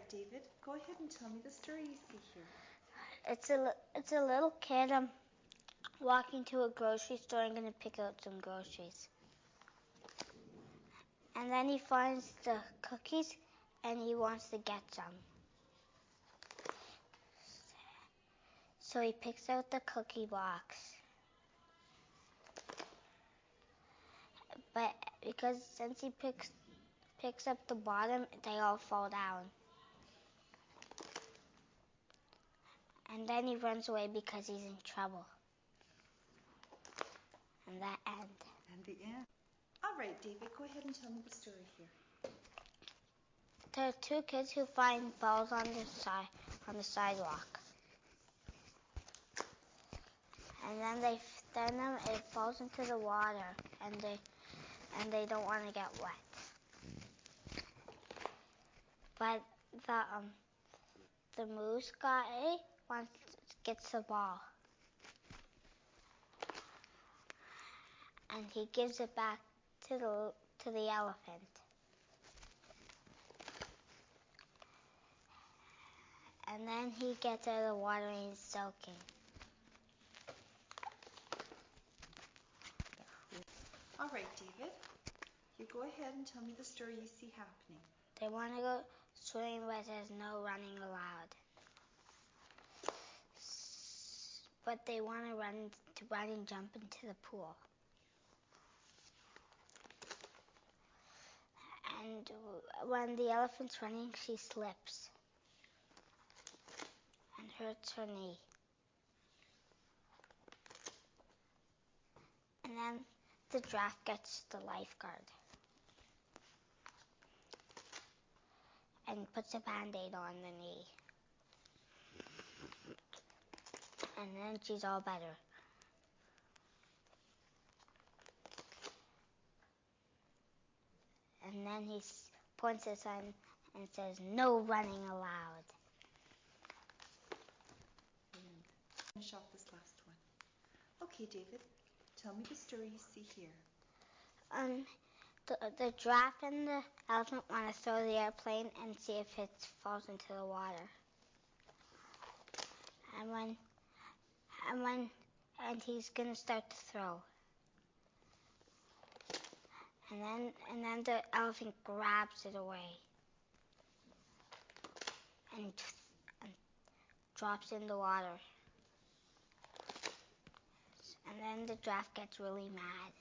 David. Go ahead and tell me the story you see here. It's a little kid walking to a grocery store and going to pick out some groceries. And then he finds the cookies and he wants to get some. So he picks out the cookie box. But since he picks up the bottom, they all fall down. And then he runs away because he's in trouble. And that end. And the end. All right, David, go ahead and tell me the story here. There are two kids who find balls on the sidewalk. And then it falls into the water, and they don't want to get wet. But the moose guy gets the ball, and he gives it back to the elephant. And then he gets out of the water and he's soaking. All right, David. You go ahead and tell me the story you see happening. They want to go swimming, but there's no running allowed. But they want to run and jump into the pool. And when the elephant's running, she slips and hurts her knee. And then the giraffe gets the lifeguard and puts a Band-Aid on the knee. And then she's all better. And then he points his sign and says, "No running allowed." Finish off this last one. Okay, David, tell me the story you see here. The giraffe and the elephant want to throw the airplane and see if it falls into the water. And he's gonna start to throw. And then the elephant grabs it away and drops in the water. And then the giraffe gets really mad.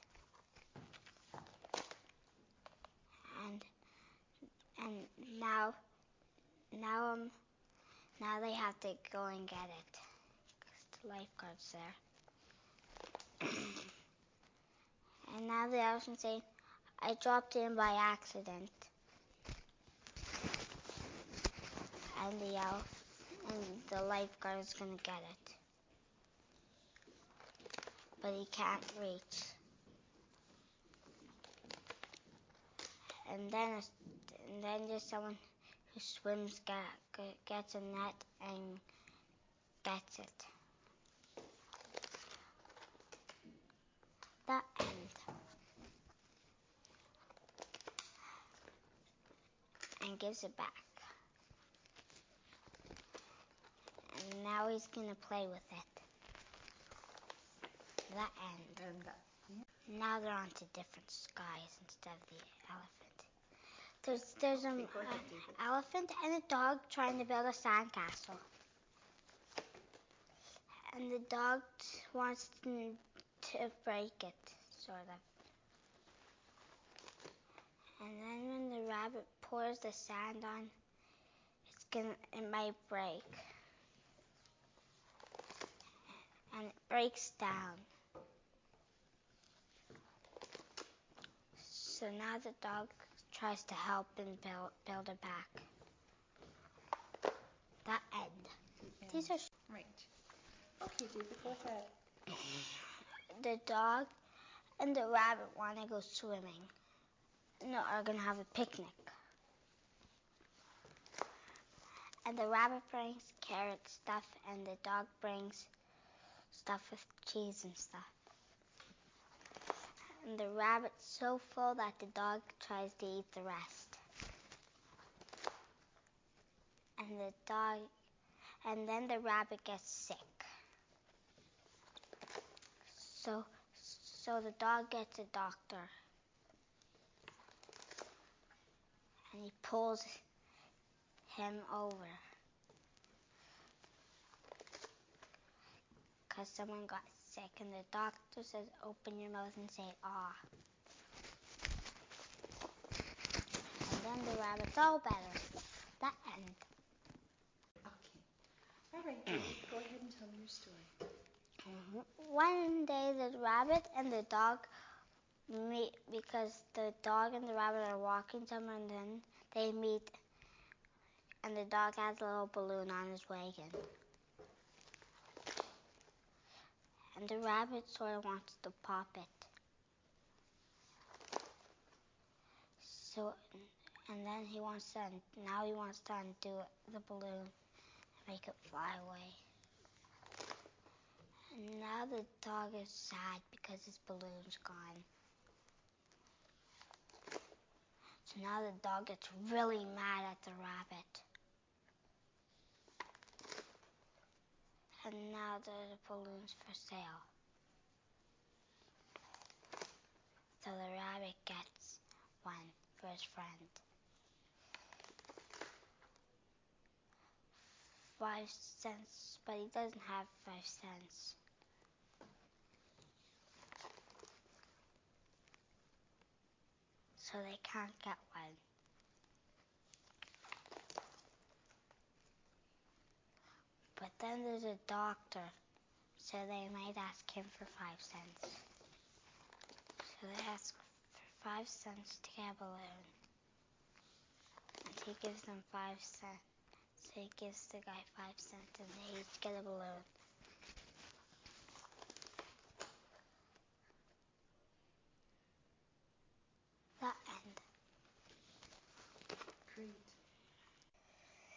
And now they have to go and get it because the lifeguard's there. And now the elephant's saying, "I dropped in by accident." And the lifeguard is gonna get it, but he can't reach. And then there's someone who swims, gets a net and gets it. The end. And gives it back. And now he's gonna play with it. The end. Now they're on to different skies instead of the elephant. There's an elephant and a dog trying to build a sandcastle. And the dog wants to break it, sort of. And then when the rabbit pours the sand on, it might break. And it breaks down. So now the dog tries to help and build it back. The end. These are right. Okay, David, go ahead. The dog and the rabbit want to go swimming. No, are going to have a picnic. And the rabbit brings carrot stuff, and the dog brings stuff with cheese and stuff. And the rabbit's so full that the dog tries to eat the rest. and then the rabbit gets sick. So the dog gets a doctor, and he pulls him over because someone got sick, and the doctor says, "Open your mouth and say ah." And then the rabbit's all better. The end. Okay. All right, David, go ahead and tell me your story. One day the rabbit and the dog meet because the dog and the rabbit are walking somewhere, and then they meet, and the dog has a little balloon on his wagon. And the rabbit sort of wants to pop it. And then he wants to undo the balloon and make it fly away. And now the dog is sad because his balloon's gone. So now the dog gets really mad at the rabbit. And now the balloon's for sale. So the rabbit gets one for his friend. 5 cents, but he doesn't have 5 cents. So they can't get one. But then there's a doctor, so they might ask him for 5 cents. So they ask for 5 cents to get a balloon. And he gives them 5 cents. So he gives the guy 5 cents, and they each get a balloon.